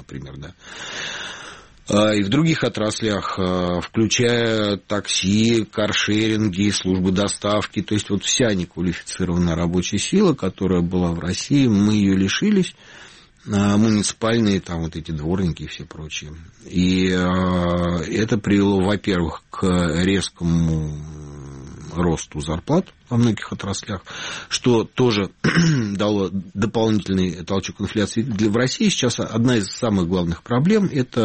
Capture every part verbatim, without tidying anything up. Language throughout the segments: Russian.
например, да. И в других отраслях, включая такси, каршеринги, службы доставки, то есть вот вся неквалифицированная рабочая сила, которая была в России, мы ее лишились, муниципальные, там вот эти дворники и все прочие. И это привело, во-первых, к резкому росту зарплат во многих отраслях, что тоже дало дополнительный толчок инфляции. В России сейчас одна из самых главных проблем – это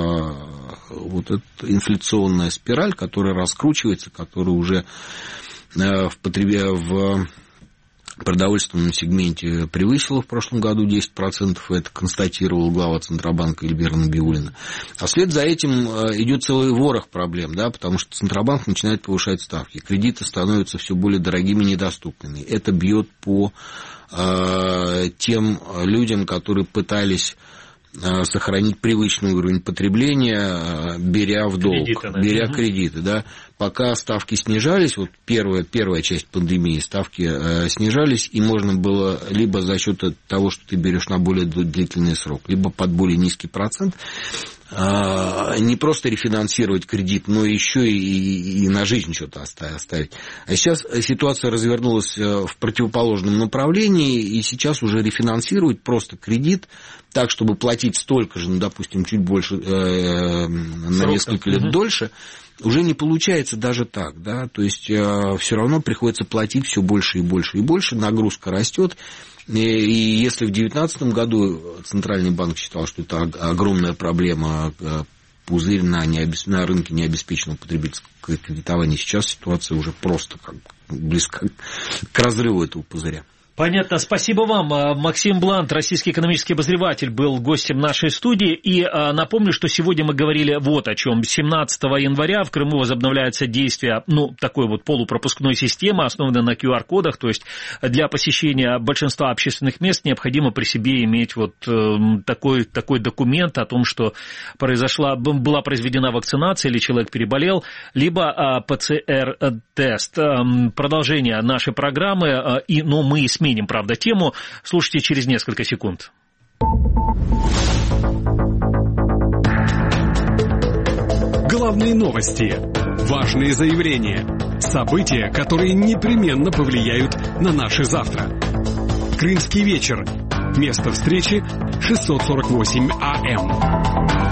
вот эта инфляционная спираль, которая раскручивается, которая уже в потребе... в продовольственном сегменте превысила в прошлом году десять процентов, это констатировал глава Центробанка Эльвира Набиуллина. А вслед за этим идет целый ворох проблем, да, потому что Центробанк начинает повышать ставки, кредиты становятся все более дорогими и недоступными. Это бьет по э, тем людям, которые пытались сохранить привычный уровень потребления, беря в долг, кредиты, да. беря кредиты, да. Пока ставки снижались, вот первая, первая часть пандемии, ставки э, снижались, и можно было либо за счет того, что ты берешь на более длительный срок, либо под более низкий процент, э, не просто рефинансировать кредит, но еще и, и на жизнь что-то оставить. А сейчас ситуация развернулась в противоположном направлении, и сейчас уже рефинансировать просто кредит так, чтобы платить столько же, ну, допустим, чуть больше, э, на несколько лет угу. дольше, уже не получается даже так, да, то есть э, все равно приходится платить все больше и больше и больше, нагрузка растет, и, и если в две тысячи девятнадцатом году Центральный банк считал, что это огромная проблема, пузырь на, необес... на рынке необеспеченного потребительского кредитования, сейчас ситуация уже просто как близка к разрыву этого пузыря. Понятно. Спасибо вам. Максим Блант, российский экономический обозреватель, был гостем нашей студии. И напомню, что сегодня мы говорили вот о чем. семнадцатого января в Крыму возобновляется действие, ну, такой вот полупропускной системы, основанной на ку ар кодах. То есть для посещения большинства общественных мест необходимо при себе иметь вот такой, такой документ о том, что произошла, была произведена вакцинация или человек переболел, либо пэ цэ эр-тест. Продолжение нашей программы, и, ну, мы сменим Сменим, правда, тему. Слушайте через несколько секунд. Главные новости, важные заявления, события, которые непременно повлияют на наше завтра. Крымский вечер. Место встречи шестьсот сорок восемь а эм.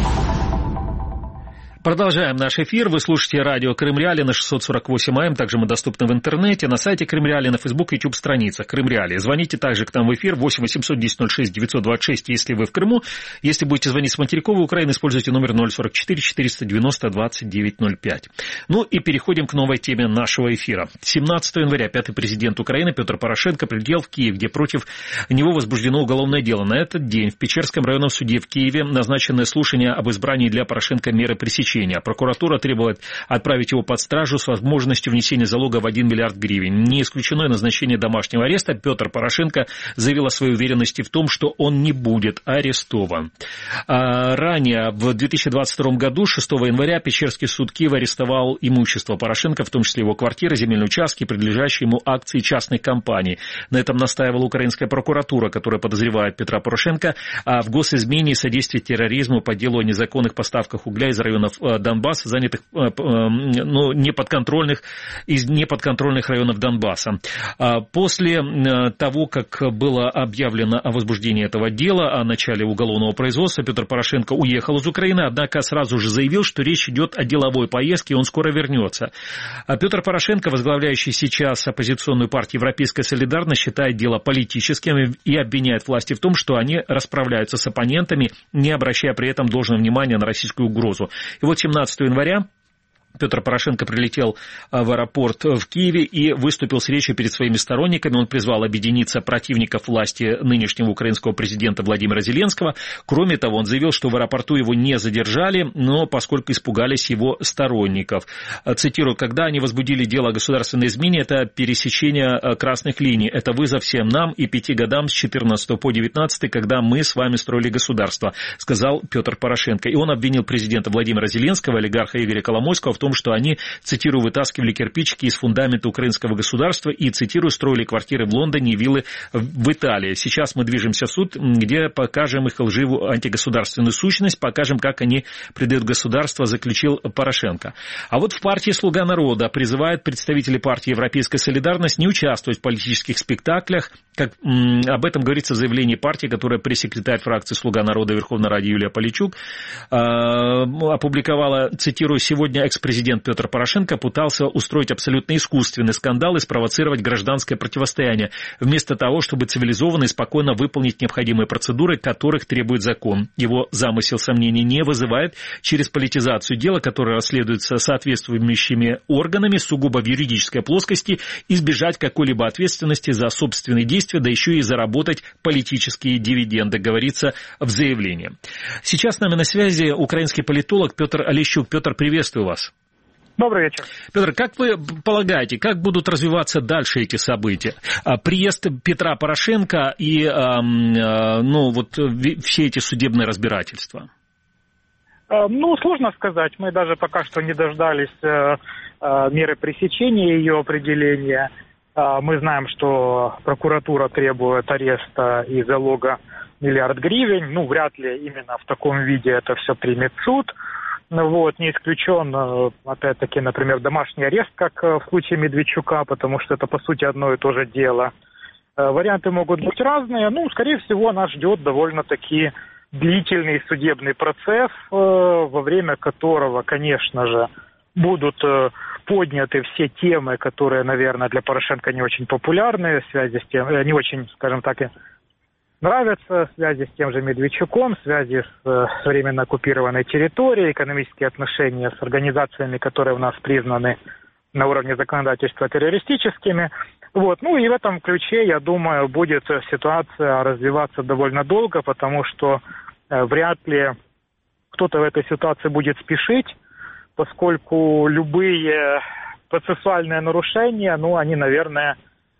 Продолжаем наш эфир. Вы слушаете радио Крым Реалии на шестьсот сорок восемь а эм. Также мы доступны в интернете, на сайте Крым Реалии, на Facebook, YouTube страницах Крым Реалии. Звоните также к нам в эфир восемь восемьсот десять ноль шесть девятьсот двадцать шесть, если вы в Крыму. Если будете звонить с материковой Украины, используйте номер ноль сорок четыре четыреста девяносто двадцать девять ноль пять. Ну и переходим к новой теме нашего эфира. семнадцатого января пятый президент Украины Петр Порошенко прилетел в Киев, где против него возбуждено уголовное дело. На этот день в Печерском районном суде в Киеве назначено слушание об избрании для Порошенко меры пресечения. Прокуратура требует отправить его под стражу с возможностью внесения залога в один миллиард гривен. Не исключено назначение домашнего ареста. Петр Порошенко заявил о своей уверенности в том, что он не будет арестован. А ранее, в две тысячи двадцать втором году, шестого января, Печерский суд Киева арестовал имущество Порошенко, в том числе его квартиры, земельные участки, принадлежащие ему акции частных компаний. На этом настаивала украинская прокуратура, которая подозревает Петра Порошенко в госизмене и содействии терроризму по делу о незаконных поставках угля из районов Донбасса, занятых, ну, неподконтрольных, из неподконтрольных районов Донбасса. После того, как было объявлено о возбуждении этого дела, о начале уголовного производства, Петр Порошенко уехал из Украины, однако сразу же заявил, что речь идет о деловой поездке, и он скоро вернется. Петр Порошенко, возглавляющий сейчас оппозиционную партию «Европейская солидарность», считает дело политическим и обвиняет власти в том, что они расправляются с оппонентами, не обращая при этом должного внимания на российскую угрозу. И вот семнадцатого января Петр Порошенко прилетел в аэропорт в Киеве и выступил с речью перед своими сторонниками. Он призвал объединиться противников власти нынешнего украинского президента Владимира Зеленского. Кроме того, он заявил, что в аэропорту его не задержали, но поскольку испугались его сторонников. Цитирую: «Когда они возбудили дело о государственной измене, это пересечение красных линий. Это вызов всем нам и пяти годам с четырнадцатого по девятнадцатый, когда мы с вами строили государство», сказал Петр Порошенко. И он обвинил президента Владимира Зеленского, олигарха Игоря Коломойского в том, том, что они, цитирую, вытаскивали кирпичики из фундамента украинского государства и, цитирую, строили квартиры в Лондоне и виллы в Италии. Сейчас мы движемся в суд, где покажем их лживую антигосударственную сущность, покажем, как они предают государство, заключил Порошенко. А вот в партии «Слуга народа» призывают представители партии «Европейская солидарность» не участвовать в политических спектаклях, как м, об этом говорится в заявлении партии, которая пресс-секретарь фракции «Слуга народа» Верховной Ради Юлия Поличук э, опубликовала, цитирую, «Сегодня экс-президент Петр Порошенко пытался устроить абсолютно искусственный скандал и спровоцировать гражданское противостояние, вместо того, чтобы цивилизованно и спокойно выполнить необходимые процедуры, которых требует закон. Его замысел сомнений не вызывает. Через политизацию дела, которое расследуется соответствующими органами, сугубо в юридической плоскости, избежать какой-либо ответственности за собственные действия, да еще и заработать политические дивиденды», говорится в заявлении. Сейчас с нами на связи украинский политолог Петр Олещук. Петр, приветствую вас. Добрый вечер. Петр, как вы полагаете, как будут развиваться дальше эти события? Приезд Петра Порошенко и ну, вот, все эти судебные разбирательства? Ну, сложно сказать. Мы даже пока что не дождались меры пресечения ее определения. Мы знаем, что прокуратура требует ареста и залога миллиард гривен. Ну, вряд ли именно в таком виде это все примет суд. Вот, не исключен, опять-таки, например, домашний арест, как в случае Медведчука, потому что это, по сути, одно и то же дело. Варианты могут быть разные. Ну, скорее всего, нас ждет довольно-таки длительный судебный процесс, во время которого, конечно же, будут подняты все темы, которые, наверное, для Порошенко не очень популярны, в связи с тем, не очень, скажем так, нравятся, в связи с тем же Медведчуком, в связи с временно оккупированной территорией, экономические отношения с организациями, которые у нас признаны на уровне законодательства террористическими. Вот. Ну и в этом ключе, я думаю, будет ситуация развиваться довольно долго, потому что э, вряд ли кто-то в этой ситуации будет спешить, поскольку любые процессуальные нарушения, ну, они, наверное,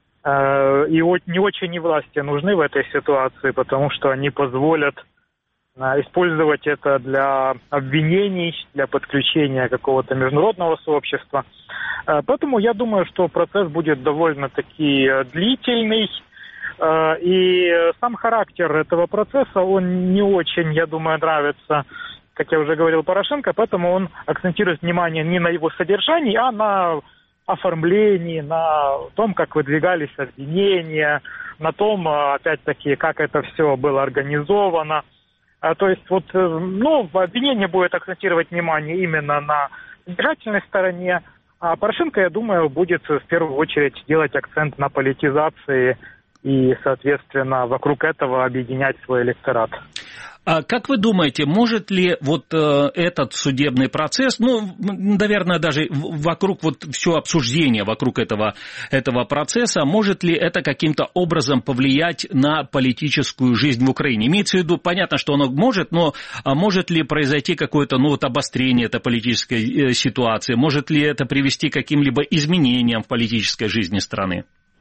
э, и не очень и власти нужны в этой ситуации, потому что они позволят э, использовать это для обвинений, для подключения какого-то международного сообщества. Э, поэтому я думаю, что процесс будет довольно-таки длительный, э, и сам характер этого процесса, он не очень, я думаю, нравится, как я уже говорил, Порошенко, поэтому он акцентирует внимание не на его содержании, а на оформлении, на том, как выдвигались обвинения, на том, опять-таки, как это все было организовано. То есть, вот, ну, обвинение будет акцентировать внимание именно на содержательной стороне, а Порошенко, я думаю, будет в первую очередь делать акцент на политизации и, соответственно, вокруг этого объединять свой электорат. А как вы думаете, может ли вот э, этот судебный процесс, ну, наверное, даже вокруг вот все обсуждение вокруг этого, этого процесса, может ли это каким-то образом повлиять на политическую жизнь в Украине? Имеется в виду, понятно, что оно может, но может ли произойти какое-то, ну, вот обострение этой политической ситуации? Может ли это привести к каким-либо изменениям в политической жизни страны?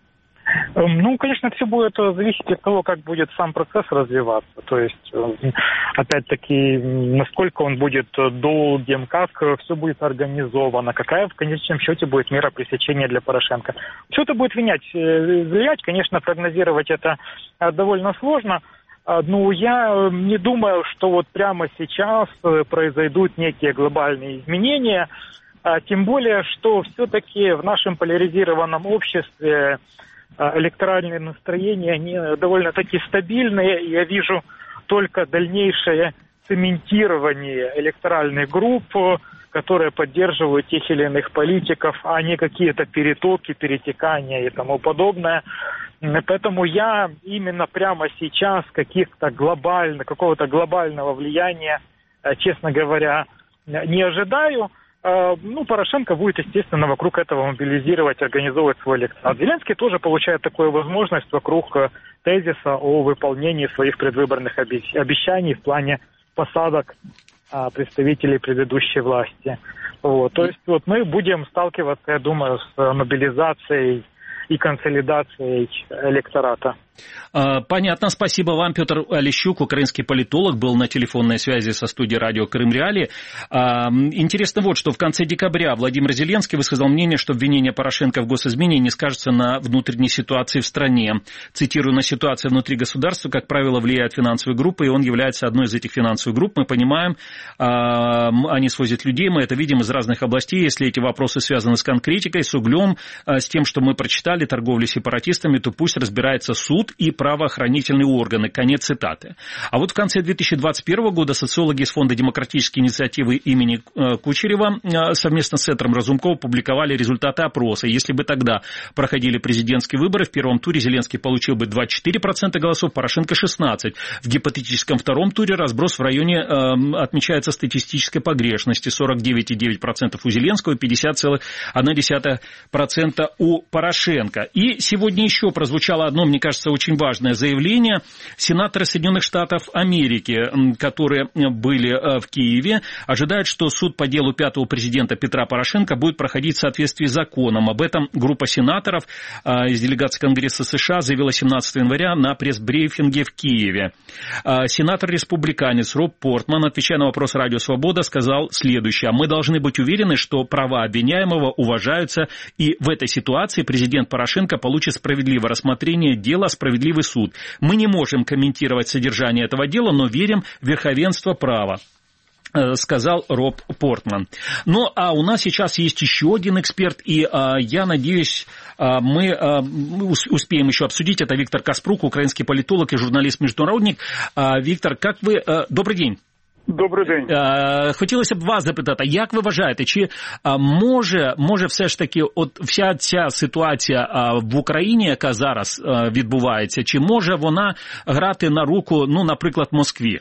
Ну, конечно, все будет зависеть от того, как будет сам процесс развиваться. То есть, опять-таки, насколько он будет долгим, как все будет организовано, какая в конечном счете будет мера пресечения для Порошенко. Все это будет влиять, влиять, конечно, прогнозировать это довольно сложно. Но я не думаю, что вот прямо сейчас произойдут некие глобальные изменения. Тем более, что все-таки в нашем поляризированном обществе электоральные настроения, они довольно-таки стабильные. Я вижу только дальнейшее цементирование электоральных групп, которые поддерживают тех или иных политиков, а не какие-то перетоки, перетекания и тому подобное. Поэтому я именно прямо сейчас каких-то глобальных, какого-то глобального влияния, честно говоря, не ожидаю. Ну, Порошенко будет, естественно, вокруг этого мобилизировать, организовывать свой электорат. Зеленский тоже получает такую возможность вокруг тезиса о выполнении своих предвыборных обещаний в плане посадок представителей предыдущей власти. Вот. То есть вот мы будем сталкиваться, я думаю, с мобилизацией и консолидацией электората. Понятно, спасибо вам. Петр Олещук, украинский политолог, был на телефонной связи со студией радио Крым-Реалии. Интересно вот, что в конце декабря Владимир Зеленский высказал мнение, что обвинение Порошенко в госизмене не скажется на внутренней ситуации в стране. Цитирую: «На ситуацию внутри государства, как правило, влияет финансовые группы, и он является одной из этих финансовых групп. Мы понимаем, они свозят людей, мы это видим из разных областей. Если эти вопросы связаны с конкретикой, с углем, с тем, что мы прочитали, торговлей сепаратистами, то пусть разбирается суд и правоохранительные органы». Конец цитаты. А вот в конце две тысячи двадцать первого года социологи из Фонда демократической инициативы имени Кучерева совместно с Центром Разумкова публиковали результаты опроса. Если бы тогда проходили президентские выборы, в первом туре Зеленский получил бы двадцать четыре процента голосов, Порошенко шестнадцать процентов. В гипотетическом втором туре разброс в районе э, отмечается статистической погрешности: сорок девять целых девять десятых процента у Зеленского, пятьдесят целых одна десятая процента у Порошенко. И сегодня еще прозвучало одно, мне кажется, очень важное заявление. Сенаторы Соединенных Штатов Америки, которые были в Киеве, ожидают, что суд по делу пятого президента Петра Порошенко будет проходить в соответствии с законом. Об этом группа сенаторов из делегации Конгресса США заявила семнадцатого января на пресс-брифинге в Киеве. Сенатор-республиканец Роб Портман, отвечая на вопрос «Радио Свобода», сказал следующее: «Мы должны быть уверены, что права обвиняемого уважаются, и в этой ситуации президент Порошенко получит справедливое рассмотрение дела, справедливый суд. Мы не можем комментировать содержание этого дела, но верим в верховенство права», сказал Роб Портман. Ну, а у нас сейчас есть еще один эксперт, и а, я надеюсь, а, мы а, успеем еще обсудить. Это Виктор Каспрук, украинский политолог и журналіст-міжнародник. А, Віктор, як ви... А, добрий день. Добрий день. Хотілося б вас запитати, як ви вважаєте, чи може, може все ж таки от вся ця ситуація в Україні, яка зараз відбувається, чи може вона грати на руку, ну, наприклад, Москві?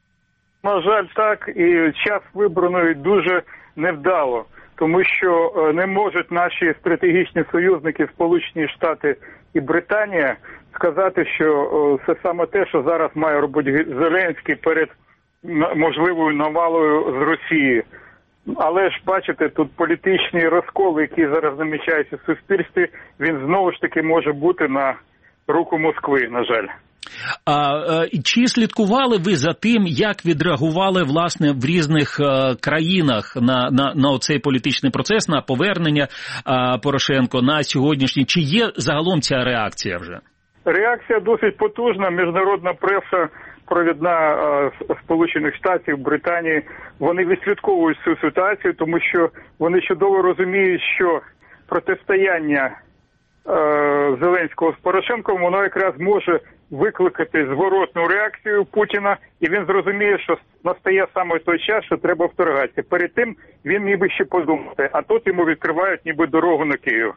На жаль, так, і час вибраний дуже невдало, тому що не можуть наші стратегічні союзники, Сполучені Штати і Британія, сказати, що це саме те, що зараз має робити Зеленський перед можливою навалою з Росії. Але ж, бачите, тут політичний розкол, який зараз намічається в суспільстві, він знову ж таки може бути на руку Москви, на жаль. А чи слідкували ви за тим, як відреагували, власне, в різних країнах на, на, на оцей політичний процес, на повернення Порошенко, на сьогоднішній? Чи є загалом ця реакція вже? Реакція досить потужна. Міжнародна преса, провідна Сполучених Штатів, Британії, вони відслідковують цю ситуацію, тому що вони чудово розуміють, що протистояння е, Зеленського з Порошенком, воно якраз може викликати зворотну реакцію Путіна, і він зрозуміє, що настає саме той час, що треба вторгатися. Перед тим він ніби ще подумати, а тут йому відкривають ніби дорогу на Київ.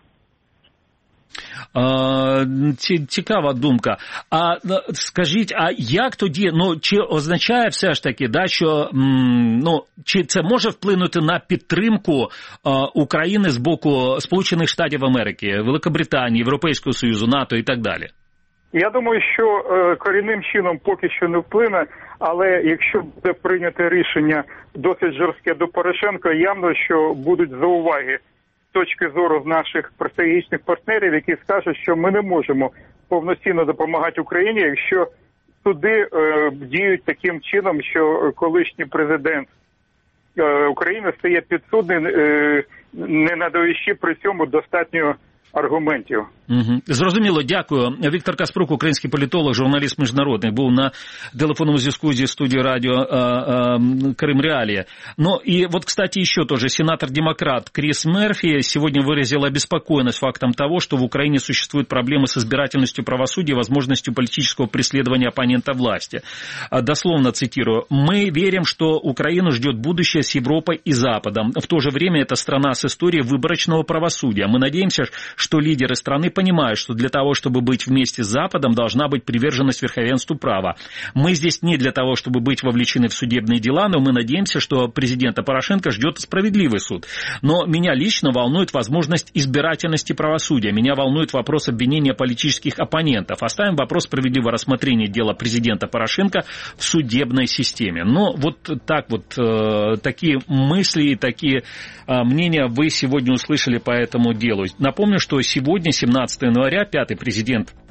Цікава думка. А скажіть, а як тоді, ну, чи означає все ж таки, да, що, ну, чи це може вплинути на підтримку України з боку Сполучених Штатів Америки, Великобританії, Європейського Союзу, НАТО і так далі? Я думаю, що корінним чином поки що не вплине, але якщо буде прийнято рішення досить жорстке до Порошенка, явно, що будуть зауваги з точки зору наших стратегічних партнерів, які скажуть, що ми не можемо повноцінно допомагати Україні, якщо суди е, діють таким чином, що колишній президент е, України стає підсудним, е, не надаючи при цьому достатньо аргументів. Угу. Зрозуміло, дякую. Віктор Каспрук, український політолог, журналіст-міжнародник, був на телефонному зв'язку зі студією радіо э, э, Крым-Реалия. Ну и вот, кстати, еще тоже сенатор-демократ Крис Мерфи сегодня выразил обеспокоенность фактом того, что в Украине существуют проблемы с избирательностью правосудия и возможностью политического преследования оппонента власти. Дословно цитирую: «Мы верим, что Украину ждет будущее с Европой и Западом. В то же время это страна с историей выборочного правосудия. Мы надеемся, что лидеры страны понимают, что для того, чтобы быть вместе с Западом, должна быть приверженность верховенству права. Мы здесь не для того, чтобы быть вовлечены в судебные дела, но мы надеемся, что президента Порошенко ждет справедливый суд. Но меня лично волнует возможность избирательности правосудия. Меня волнует вопрос обвинения политических оппонентов. Оставим вопрос справедливого рассмотрения дела президента Порошенко в судебной системе». Ну, вот так вот, э, такие мысли и такие э, мнения вы сегодня услышали по этому делу. Напомню, что сегодня, семнадцатого января, пятый президент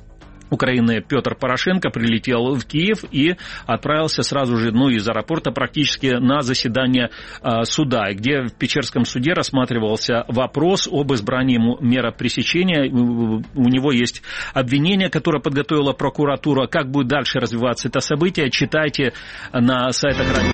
Украины Петр Порошенко прилетел в Киев и отправился сразу же, ну, из аэропорта практически на заседание э, суда, где в Печерском суде рассматривался вопрос об избрании ему меры пресечения. У него есть обвинение, которое подготовила прокуратура. Как будет дальше развиваться это событие, читайте на сайтах радио.